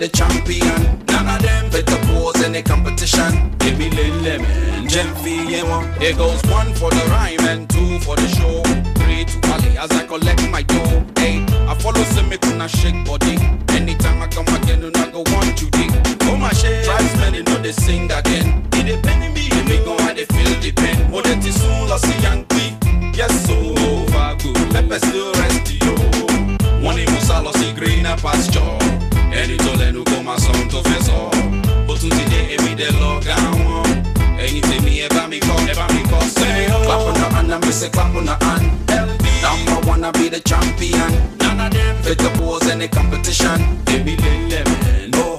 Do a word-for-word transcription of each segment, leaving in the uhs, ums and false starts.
the champion. None of them fit the pose in the competition. Give me little lemon, gem fee, one. It goes one for the rhyme and two for the show. Three to Ali as I collect my dough. Hey, I follow Simi to shake body. Anytime I come again, you not go want you dig. Oh my shit, try smelling, know they sing again. It depend me, they me go how they feel depend. Oh, that is soon, I see young quick. Yes, so over good. Pepe still rest yo. One in Musalo see green a pasture. And it all and go my son to face all. But today, every day log down. Anything me ever me call, ever me call. Say, clap on the hand and me say clap on the hand. Number one, I be the champion. None of them fit the pose in the competition. Give me the lemon. Oh,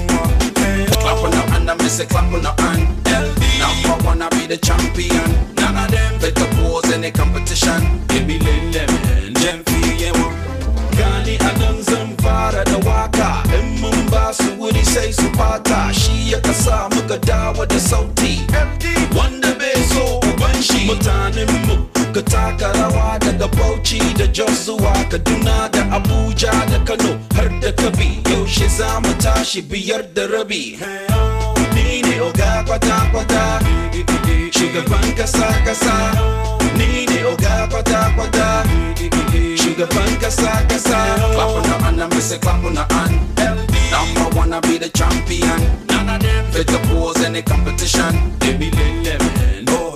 clap on the hand and me say clap on the hand. Number one, I be the champion. None of them fit the pose in the competition. Give me the lemon. Gem fee, one. Gani adon zamfara da waka. In Mombasa, would he say supata? Shi ya kasa muka dawa da sauti. Wanda bai so uban shi. Mutanen mu ka taka rawa daga Bauchi da Jos zuwa Kaduna da Abuja da Kano har da Kabi. Yaushe za mu tashi biyar da rabi. Ni ne oga kwata kwata, shugaban kasa kasa. Ni ne oga kwata kwata, shugaban kasa kasa. Clap on the hand and me say clap on the hand. Number one, I be the champion. None of them fit the pose in the competition. Give me the lemon. Oh,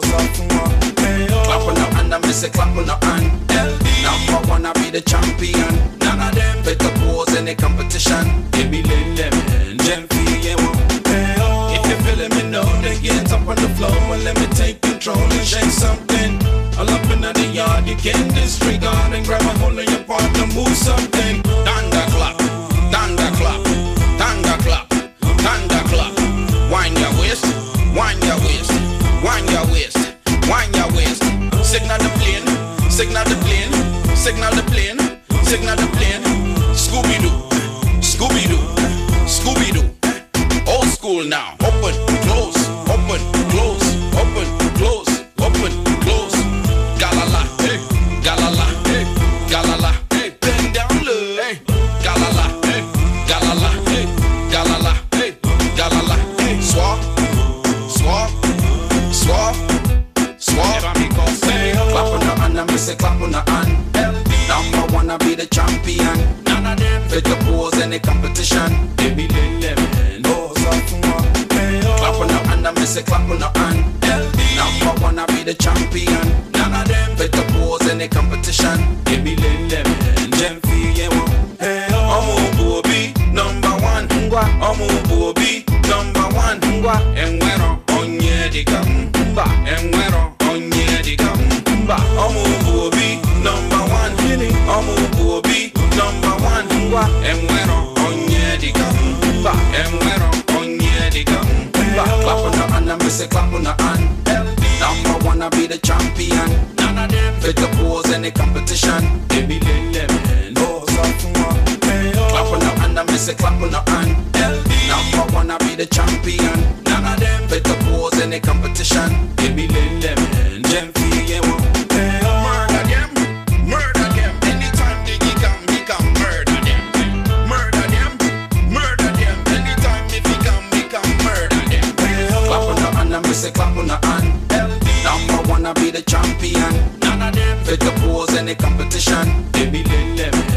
clap on the hand and me say clap on the hand. Number one, I be the champion. None of them fit the pose in the competition. Give me the lemon. Gem fee, one. If you feeling me, know then get up on the floor and let me take control and shake something. All up in the yard, you can't disregard and grab a hold of your partner, move something. Thunder clap, thunder clap, thunder clap, thunder clap. Wind your waist, wind your waist, wind your waist, wind your waist. Signal the plane, signal the plane, signal the plane, signal the plane. Scooby Doo, Scooby Doo, Scooby Doo. Old school now. Open, close, open, close, open, close, open, close. Galala, hey, galala, hey, galala, hey, bend down low, hey, galala, hey, galala, hey, galala, hey, galala, hey, swap, swap, swap, swap. Clap on the hand and me say clap on the hand. Number one, I be the champion. None of them fit the pose in the competition. Give me the lemon. Oh, clap on the hand and me say clap on the hand. Number one, I be the champion. None of them fit the pose in the competition. Give me the lemon. Gem fee, one. I'm a booby, number one. I'm a booby, number one. And when on ye di gum, and when on ye di gum. I'm a booby, number one. I'm a booby, number one. And when on ye di gum, and when on ye di gum. Clap on the hand and me say clap on the hand. Number one, I be the champion. None of them fit the pose in the competition. Give me the lemon. Oh, clap on the hand and me say clap on the hand. Number one, I be the champion. None of them fit the pose in the competition. Give me the lemon. Gem fee, one. Murder them, murder them. Anytime they come, he come murder them. Murder them, murder them. Anytime if he come, he come murder them. Clap on the hand and me say clap on the hand. Number one, I be the champion. None of them fit the pose in the competition. Give me the lemon.